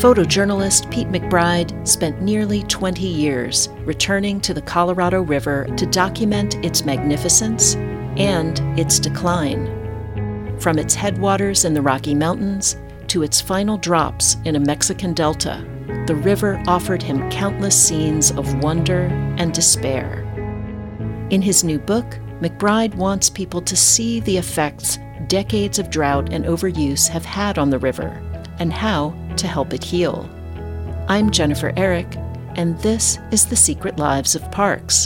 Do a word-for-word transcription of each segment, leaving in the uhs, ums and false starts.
Photojournalist Pete McBride spent nearly twenty years returning to the Colorado River to document its magnificence and its decline. From its headwaters in the Rocky Mountains to its final drops in a Mexican delta, the river offered him countless scenes of wonder and despair. In his new book, McBride wants people to see the effects decades of drought and overuse have had on the river and how to help it heal. I'm Jennifer Erick, and this is The Secret Lives of Parks.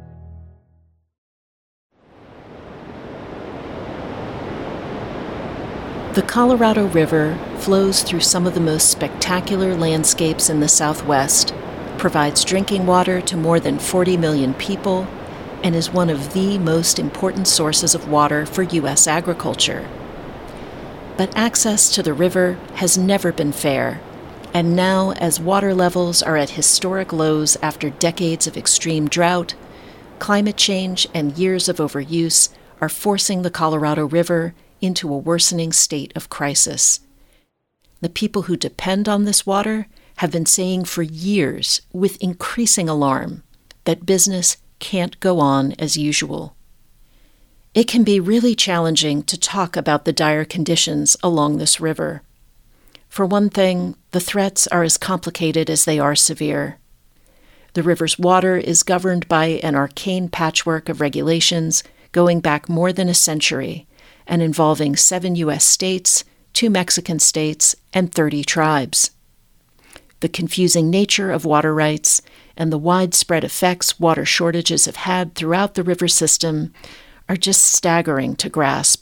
The Colorado River flows through some of the most spectacular landscapes in the Southwest, provides drinking water to more than forty million people, and is one of the most important sources of water for U S agriculture. But access to the river has never been fair, and now, as water levels are at historic lows after decades of extreme drought, climate change and years of overuse are forcing the Colorado River into a worsening state of crisis. The people who depend on this water have been saying for years, with increasing alarm, that business can't go on as usual. It can be really challenging to talk about the dire conditions along this river. For one thing, the threats are as complicated as they are severe. The river's water is governed by an arcane patchwork of regulations going back more than a century, and involving seven U S states, two Mexican states, and thirty tribes. The confusing nature of water rights and the widespread effects water shortages have had throughout the river system are just staggering to grasp.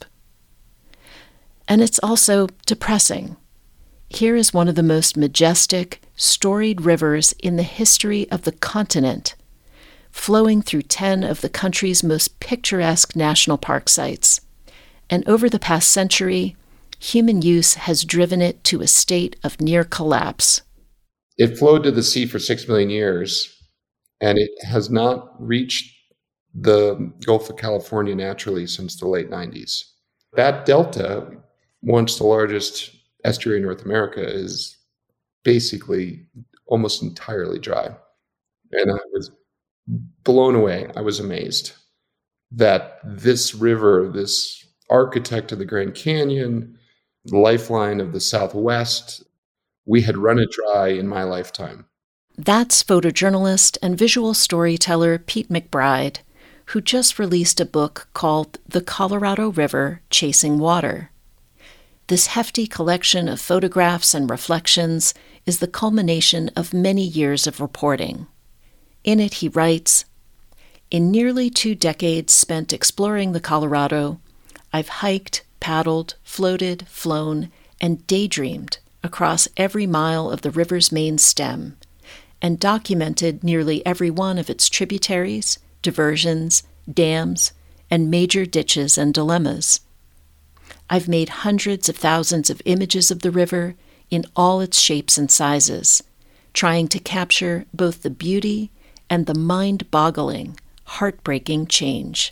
And it's also depressing. Here is one of the most majestic, storied rivers in the history of the continent, flowing through ten of the country's most picturesque national park sites. And over the past century, human use has driven it to a state of near collapse. It flowed to the sea for six million years, and it has not reached the Gulf of California naturally since the late nineties. That delta, once the largest estuary in North America, is basically almost entirely dry. And I was blown away. I was amazed that this river, this architect of the Grand Canyon, the lifeline of the Southwest, we had run it dry in my lifetime. That's photojournalist and visual storyteller Pete McBride, who just released a book called The Colorado River, Chasing Water. This hefty collection of photographs and reflections is the culmination of many years of reporting. In it, he writes, "In nearly two decades spent exploring the Colorado, I've hiked, paddled, floated, flown, and daydreamed across every mile of the river's main stem, and documented nearly every one of its tributaries, diversions, dams, and major ditches and dilemmas. I've made hundreds of thousands of images of the river in all its shapes and sizes, trying to capture both the beauty and the mind-boggling, heartbreaking change."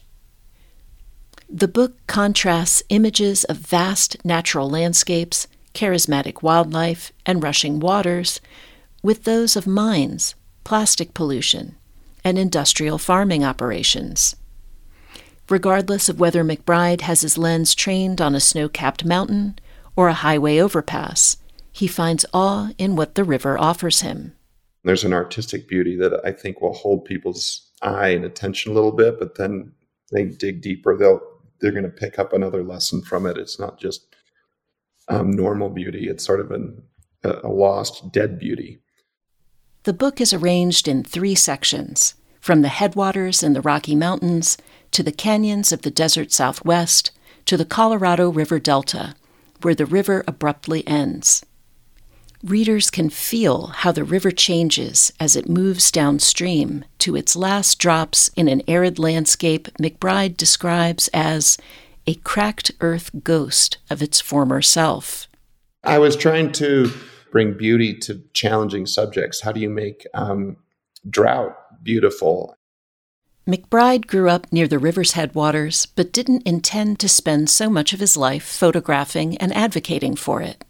The book contrasts images of vast natural landscapes, charismatic wildlife, and rushing waters with those of mines, plastic pollution, and industrial farming operations. Regardless of whether McBride has his lens trained on a snow-capped mountain or a highway overpass, he finds awe in what the river offers him. There's an artistic beauty that I think will hold people's eye and attention a little bit, but then they dig deeper, they'll they're going to pick up another lesson from it. It's not just um, normal beauty. It's sort of an, a lost, dead beauty. The book is arranged in three sections, from the headwaters in the Rocky Mountains to the canyons of the desert Southwest to the Colorado River Delta, where the river abruptly ends. Readers can feel how the river changes as it moves downstream to its last drops in an arid landscape McBride describes as a cracked earth ghost of its former self. I was trying to bring beauty to challenging subjects. How do you make um, drought beautiful? McBride grew up near the river's headwaters, but didn't intend to spend so much of his life photographing and advocating for it.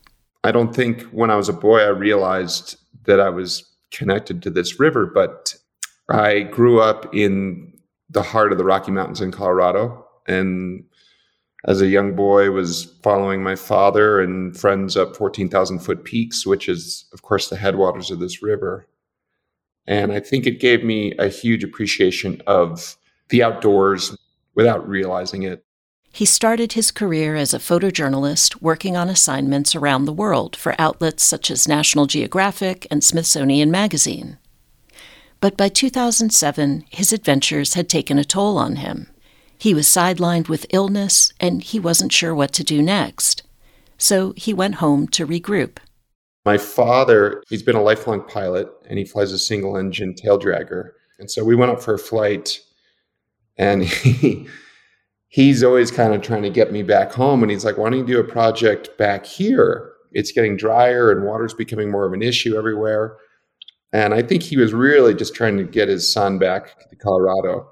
I don't think when I was a boy, I realized that I was connected to this river, but I grew up in the heart of the Rocky Mountains in Colorado. And as a young boy, was following my father and friends up fourteen thousand foot peaks, which is, of course, the headwaters of this river. And I think it gave me a huge appreciation of the outdoors without realizing it. He started his career as a photojournalist working on assignments around the world for outlets such as National Geographic and Smithsonian Magazine. But by two thousand seven, his adventures had taken a toll on him. He was sidelined with illness, and he wasn't sure what to do next. So he went home to regroup. My father, he's been a lifelong pilot, and he flies a single-engine tail dragger. And so we went up for a flight, and he... He's always kind of trying to get me back home. And he's like, why don't you do a project back here? It's getting drier and water's becoming more of an issue everywhere. And I think he was really just trying to get his son back to Colorado.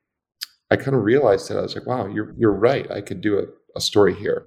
I kind of realized that. I was like, wow, you're you're right. I could do a, a story here.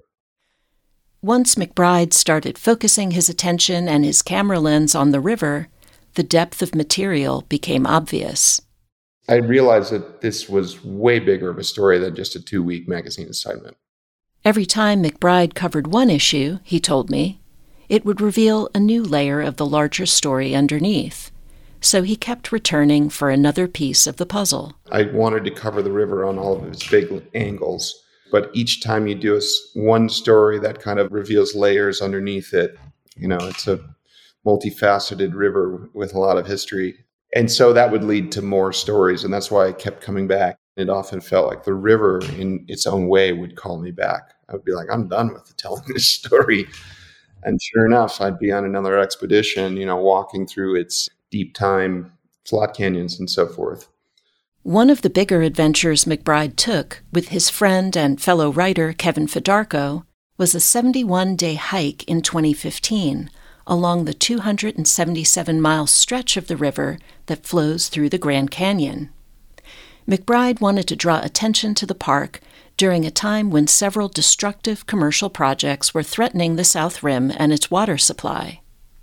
Once McBride started focusing his attention and his camera lens on the river, the depth of material became obvious. I realized that this was way bigger of a story than just a two-week magazine assignment. Every time McBride covered one issue, he told me, it would reveal a new layer of the larger story underneath. So he kept returning for another piece of the puzzle. I wanted to cover the river on all of its big angles, but each time you do a, one story that kind of reveals layers underneath it, you know, it's a multifaceted river with a lot of history. And so that would lead to more stories. And that's why I kept coming back. It often felt like the river in its own way would call me back. I would be like, I'm done with telling this story. And sure enough, I'd be on another expedition, you know, walking through its deep time slot canyons and so forth. One of the bigger adventures McBride took with his friend and fellow writer Kevin Fedarko was a seventy-one day hike in twenty fifteen along the two hundred seventy-seven mile stretch of the river that flows through the Grand Canyon. McBride wanted to draw attention to the park during a time when several destructive commercial projects were threatening the South Rim and its water supply.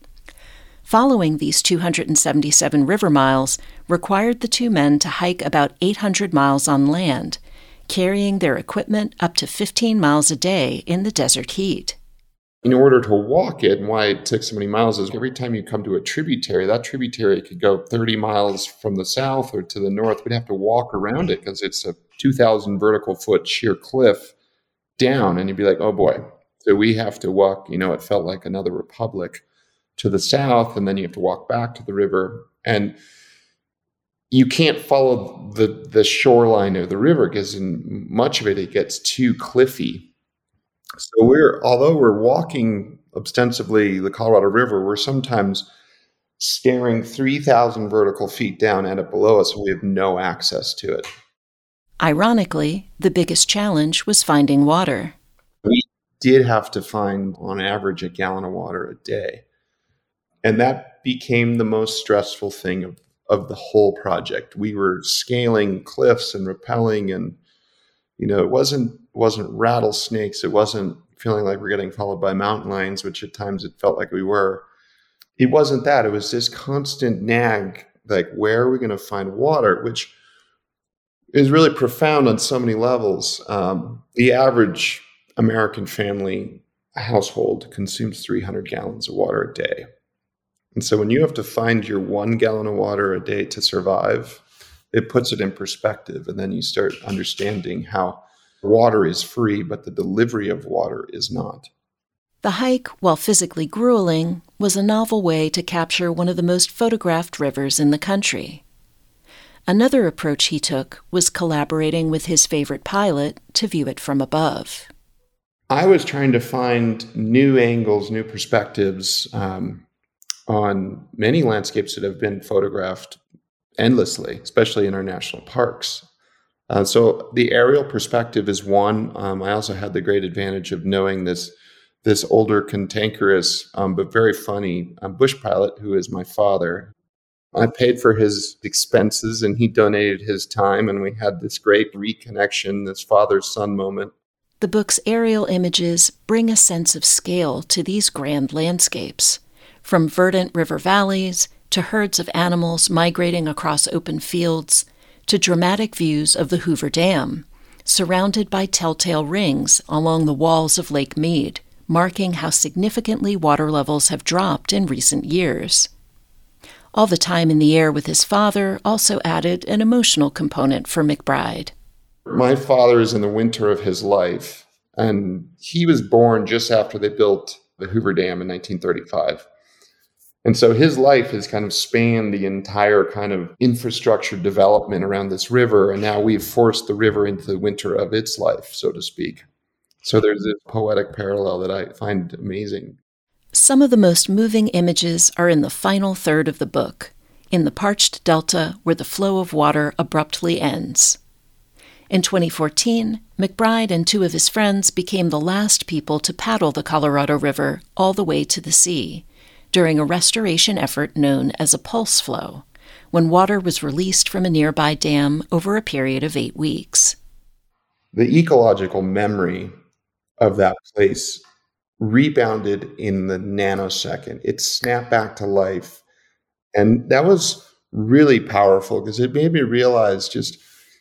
Following these two hundred seventy-seven river miles required the two men to hike about eight hundred miles on land, carrying their equipment up to fifteen miles a day in the desert heat. In order to walk it, and why it took so many miles is every time you come to a tributary, that tributary could go thirty miles from the south or to the north. We'd have to walk around it because it's a two thousand vertical foot sheer cliff down. And you'd be like, oh boy. So we have to walk, you know, it felt like another republic to the south. And then you have to walk back to the river. And you can't follow the, the shoreline of the river because in much of it, it gets too cliffy. So we're, although we're walking ostensibly the Colorado River, we're sometimes staring three thousand vertical feet down at it below us, and we have no access to it. Ironically, the biggest challenge was finding water. We did have to find, on average, a gallon of water a day. And that became the most stressful thing of, of the whole project. We were scaling cliffs and rappelling, and you know, it wasn't wasn't rattlesnakes. It wasn't feeling like we're getting followed by mountain lions, which at times it felt like we were. It wasn't that. It was this constant nag, like, where are we going to find water, which is really profound on so many levels. Um, the average American family household consumes three hundred gallons of water a day. And so when you have to find your one gallon of water a day to survive, it puts it in perspective. And then you start understanding how water is free, but the delivery of water is not. The hike, while physically grueling, was a novel way to capture one of the most photographed rivers in the country. Another approach he took was collaborating with his favorite pilot to view it from above. I was trying to find new angles, new perspectives um, on many landscapes that have been photographed endlessly, especially in our national parks. Uh, so the aerial perspective is one. Um, I also had the great advantage of knowing this this older, cantankerous, um, but very funny um, bush pilot who is my father. I paid for his expenses and he donated his time, and we had this great reconnection, this father-son moment. The book's aerial images bring a sense of scale to these grand landscapes, from verdant river valleys to herds of animals migrating across open fields to dramatic views of the Hoover Dam, surrounded by telltale rings along the walls of Lake Mead, marking how significantly water levels have dropped in recent years. All the time in the air with his father also added an emotional component for McBride. My father is in the winter of his life, and he was born just after they built the Hoover Dam in nineteen thirty-five. And so his life has kind of spanned the entire kind of infrastructure development around this river, and now we've forced the river into the winter of its life, so to speak. So there's this poetic parallel that I find amazing. Some of the most moving images are in the final third of the book, in the parched delta where the flow of water abruptly ends. In twenty fourteen, McBride and two of his friends became the last people to paddle the Colorado River all the way to the sea, during a restoration effort known as a pulse flow, when water was released from a nearby dam over a period of eight weeks. The ecological memory of that place rebounded in the nanosecond. It snapped back to life. And that was really powerful because it made me realize just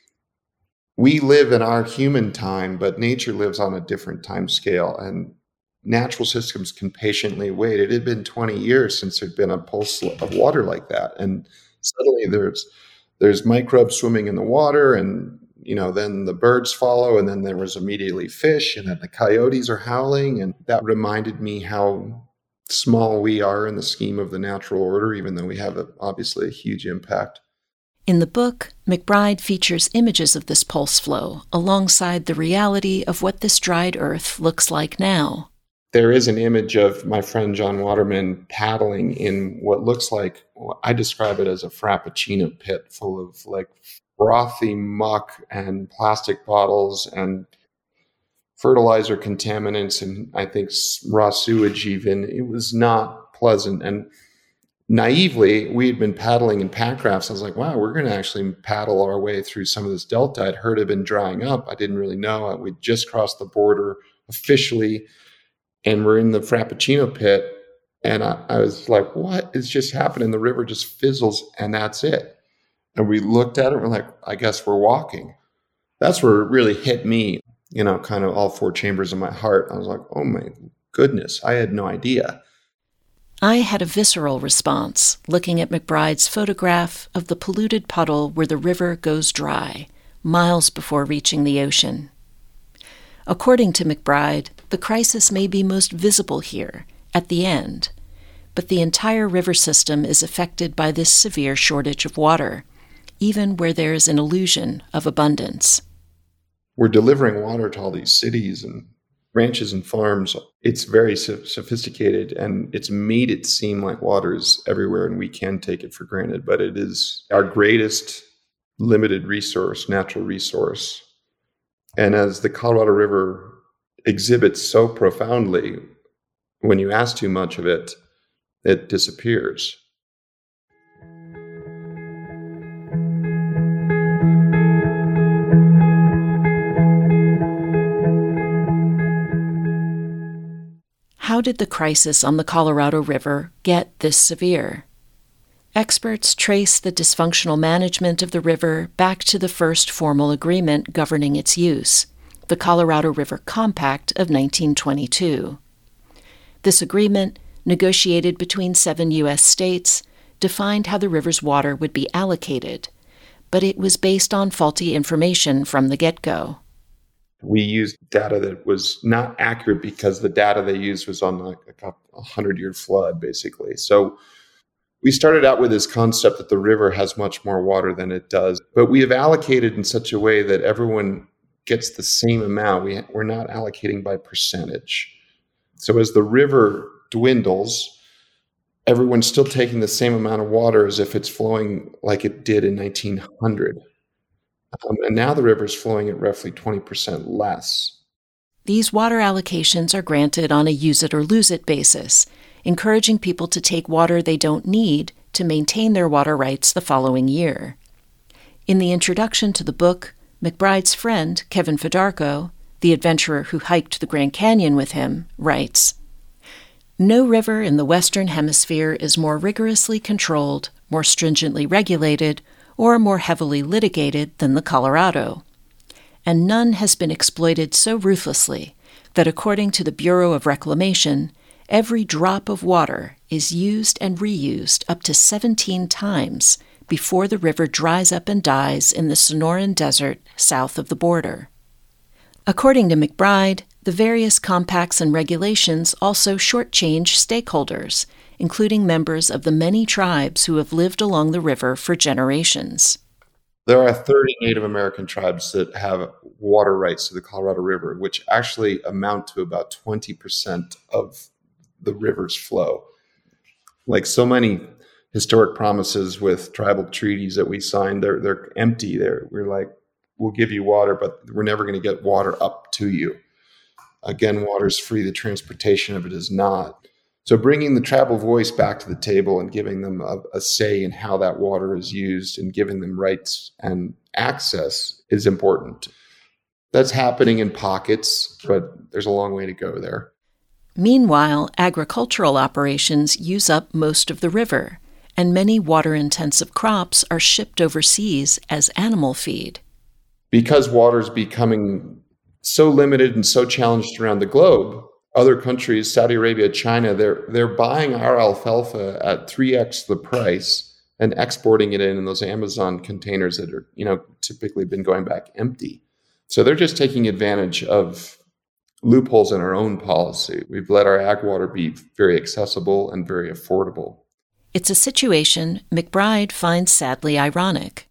we live in our human time, but nature lives on a different time scale. And natural systems can patiently wait. It had been twenty years since there'd been a pulse of water like that. And suddenly there's there's microbes swimming in the water, and you know, then the birds follow, and then there was immediately fish, and then the coyotes are howling. And that reminded me how small we are in the scheme of the natural order, even though we have a, obviously a huge impact. In the book, McBride features images of this pulse flow alongside the reality of what this dried earth looks like now. There is an image of my friend John Waterman paddling in what looks like, well, I describe it as a Frappuccino pit full of like frothy muck and plastic bottles and fertilizer contaminants and I think raw sewage even. It was not pleasant. And naively, we had been paddling in pack rafts. I was like, wow, we're going to actually paddle our way through some of this delta. I'd heard it had been drying up. I didn't really know. We'd just crossed the border officially, and we're in the Frappuccino pit. And I, I was like, what is just happening? The river just fizzles, and that's it. And we looked at it, and we're like, I guess we're walking. That's where it really hit me, you know, kind of all four chambers of my heart. I was like, oh my goodness, I had no idea. I had a visceral response looking at McBride's photograph of the polluted puddle where the river goes dry, miles before reaching the ocean. According to McBride, the crisis may be most visible here, at the end, but the entire river system is affected by this severe shortage of water, even where there is an illusion of abundance. We're delivering water to all these cities and ranches and farms. It's very sophisticated, and it's made it seem like water is everywhere and we can take it for granted, but it is our greatest limited resource, natural resource. And as the Colorado River exhibits so profoundly, when you ask too much of it, it disappears. How did the crisis on the Colorado River get this severe? Experts trace the dysfunctional management of the river back to the first formal agreement governing its use, the Colorado River Compact of nineteen twenty-two. This agreement, negotiated between seven U S states, defined how the river's water would be allocated, but it was based on faulty information from the get-go. We used data that was not accurate because the data they used was on like a hundred-year flood, basically. So we started out with this concept that the river has much more water than it does, but we have allocated in such a way that everyone gets the same amount. We, we're not allocating by percentage. So as the river dwindles, everyone's still taking the same amount of water as if it's flowing like it did in nineteen hundred. Um, and now the river is flowing at roughly twenty percent less. These water allocations are granted on a use-it-or-lose-it basis, encouraging people to take water they don't need to maintain their water rights the following year. In the introduction to the book, McBride's friend, Kevin Fedarko, the adventurer who hiked the Grand Canyon with him, writes, "No river in the Western Hemisphere is more rigorously controlled, more stringently regulated, or more heavily litigated than the Colorado. And none has been exploited so ruthlessly that, according to the Bureau of Reclamation, every drop of water is used and reused up to seventeen times before the river dries up and dies in the Sonoran Desert south of the border." According to McBride, the various compacts and regulations also shortchange stakeholders, including members of the many tribes who have lived along the river for generations. There are thirty Native American tribes that have water rights to the Colorado River, which actually amount to about twenty percent of the river's flow. Like so many historic promises with tribal treaties that we signed, they're they're empty. They're, we're like, we'll give you water, but we're never going to get water up to you. Again, water is free. The transportation of it is not. So bringing the tribal voice back to the table and giving them a, a say in how that water is used and giving them rights and access is important. That's happening in pockets, but there's a long way to go there. Meanwhile, agricultural operations use up most of the river, and many water-intensive crops are shipped overseas as animal feed. Because water is becoming so limited and so challenged around the globe, other countries, Saudi Arabia, China, they're they're buying our alfalfa at three x the price and exporting it in, in those Amazon containers that are, you know, typically been going back empty. So they're just taking advantage of loopholes in our own policy. We've let our ag water be very accessible and very affordable. It's a situation McBride finds sadly ironic.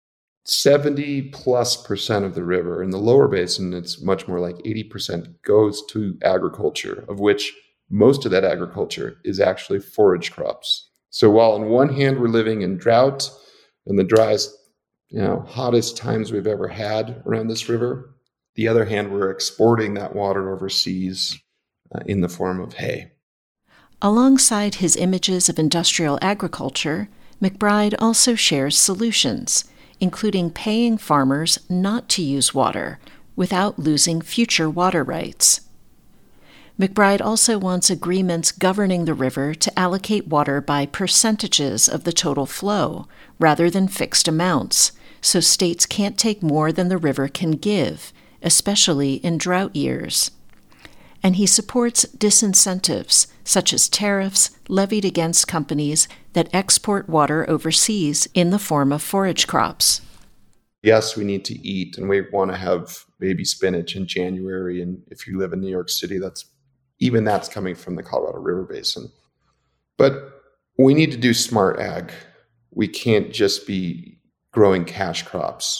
seventy plus percent of the river in the lower basin, it's much more like eighty percent goes to agriculture, of which most of that agriculture is actually forage crops. So while on one hand we're living in drought and the driest, you know, hottest times we've ever had around this river, the other hand we're exporting that water overseas uh, in the form of hay. Alongside his images of industrial agriculture, McBride also shares solutions, including paying farmers not to use water without losing future water rights. McBride also wants agreements governing the river to allocate water by percentages of the total flow rather than fixed amounts, so states can't take more than the river can give, especially in drought years. And he supports disincentives, such as tariffs levied against companies that export water overseas in the form of forage crops. Yes, we need to eat, and we want to have baby spinach in January. And if you live in New York City, that's even that's coming from the Colorado River Basin. But we need to do smart ag. We can't just be growing cash crops.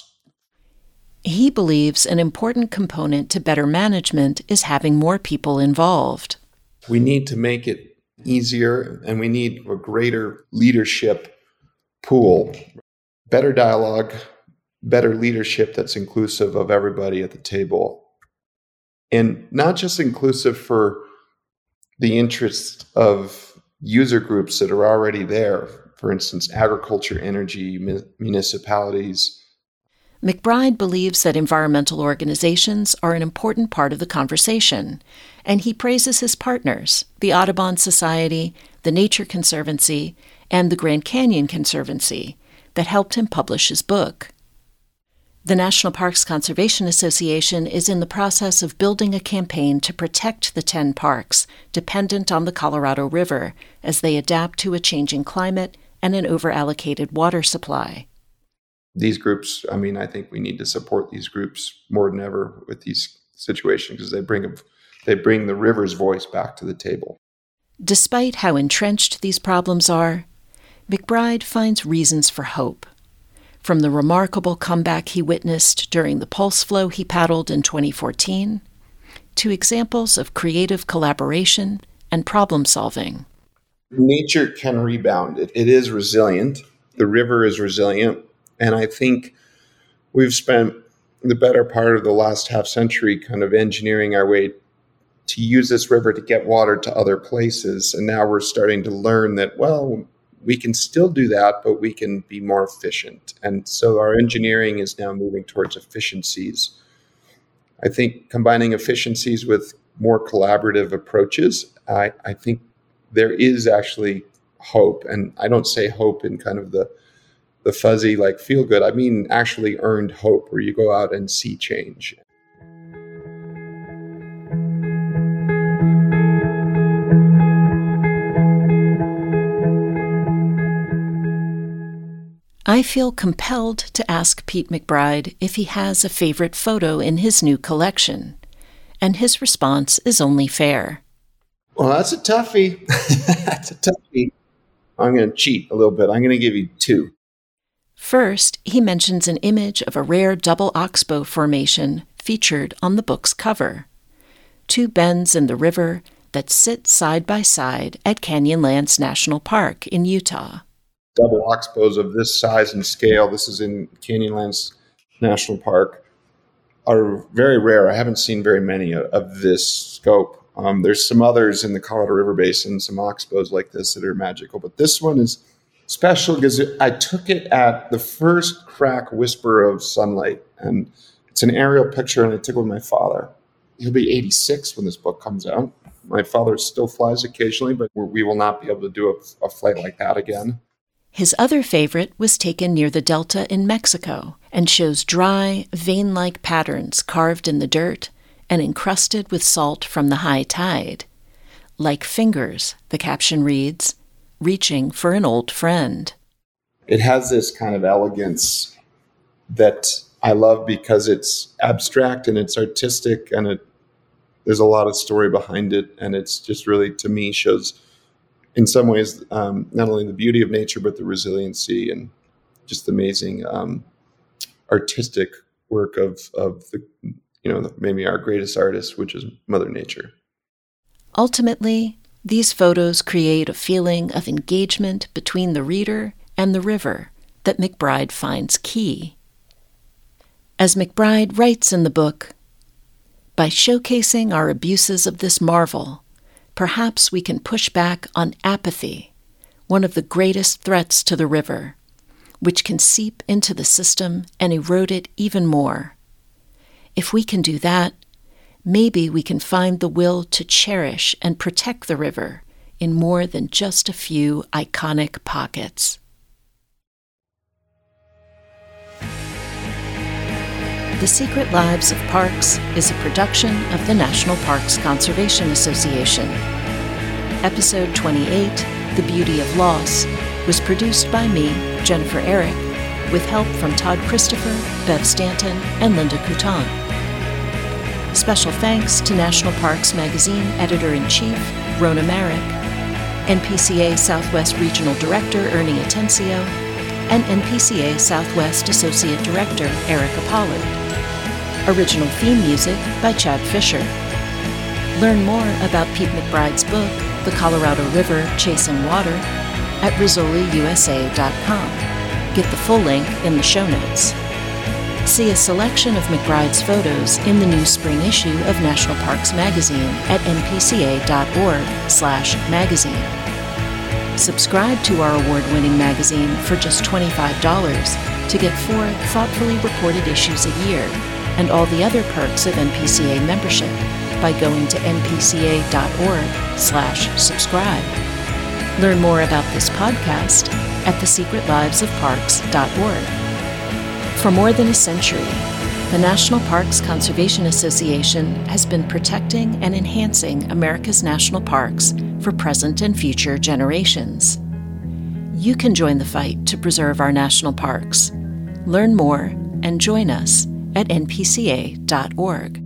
He believes an important component to better management is having more people involved. We need to make it easier, and we need a greater leadership pool, better dialogue, better leadership that's inclusive of everybody at the table. And not just inclusive for the interests of user groups that are already there, for instance, agriculture, energy, municipalities. McBride believes that environmental organizations are an important part of the conversation, and he praises his partners, the Audubon Society, the Nature Conservancy, and the Grand Canyon Conservancy, that helped him publish his book. The National Parks Conservation Association is in the process of building a campaign to protect the ten parks dependent on the Colorado River as they adapt to a changing climate and an overallocated water supply. These groups, I mean, I think we need to support these groups more than ever with these situations because they bring a, they bring the river's voice back to the table. Despite how entrenched these problems are, McBride finds reasons for hope. From the remarkable comeback he witnessed during the pulse flow he paddled in twenty fourteen, to examples of creative collaboration and problem solving. Nature can rebound. It, it is resilient. The river is resilient. And I think we've spent the better part of the last half century kind of engineering our way to use this river to get water to other places. And now we're starting to learn that, well, we can still do that, but we can be more efficient. And so our engineering is now moving towards efficiencies. I think combining efficiencies with more collaborative approaches, I, I think there is actually hope. And I don't say hope in kind of the, the fuzzy, like feel good. I mean, actually earned hope where you go out and see change. I feel compelled to ask Pete McBride if he has a favorite photo in his new collection, and his response is only fair. Well, that's a toughie. That's a toughie. I'm going to cheat a little bit. I'm going to give you two. First, he mentions an image of a rare double oxbow formation featured on the book's cover. Two bends in the river that sit side by side at Canyonlands National Park in Utah. Double oxbows of this size and scale, this is in Canyonlands National Park, are very rare. I haven't seen very many of, of this scope. Um, there's some others in the Colorado River Basin, some oxbows like this that are magical, but this one is special because it, I took it at the first crack whisper of sunlight, and it's an aerial picture, and I took it with my father. He'll be eighty-six when this book comes out. My father still flies occasionally, but we will not be able to do a, a flight like that again. His other favorite was taken near the Delta in Mexico and shows dry, vein-like patterns carved in the dirt and encrusted with salt from the high tide. Like fingers, the caption reads, reaching for an old friend. It has this kind of elegance that I love because it's abstract and it's artistic, and it there's a lot of story behind it, and it's just really, to me, shows in some ways, um, not only the beauty of nature, but the resiliency and just amazing um, artistic work of, of the, you know, maybe our greatest artist, which is Mother Nature. Ultimately, these photos create a feeling of engagement between the reader and the river that McBride finds key. As McBride writes in the book, by showcasing our abuses of this marvel, perhaps we can push back on apathy, one of the greatest threats to the river, which can seep into the system and erode it even more. If we can do that, maybe we can find the will to cherish and protect the river in more than just a few iconic pockets. The Secret Lives of Parks is a production of the National Parks Conservation Association. Episode twenty-eight, The Beauty of Loss, was produced by me, Jennifer Eric, with help from Todd Christopher, Bev Stanton, and Linda Couton. Special thanks to National Parks Magazine Editor-in-Chief, Rona Merrick, N P C A Southwest Regional Director Ernie Atencio, and N P C A Southwest Associate Director Erica Pollard. Original theme music by Chad Fisher. Learn more about Pete McBride's book, The Colorado River Chasing Water, at rizzoli u s a dot com. Get the full link in the show notes. See a selection of McBride's photos in the new spring issue of National Parks Magazine at n p c a dot org slash magazine. Subscribe to our award-winning magazine for just twenty-five dollars to get four thoughtfully reported issues a year and all the other perks of N P C A membership by going to n p c a dot org slash subscribe. Learn more about this podcast at the secret lives of parks dot org. For more than a century, the National Parks Conservation Association has been protecting and enhancing America's national parks for present and future generations. You can join the fight to preserve our national parks. Learn more and join us at n p c a dot org.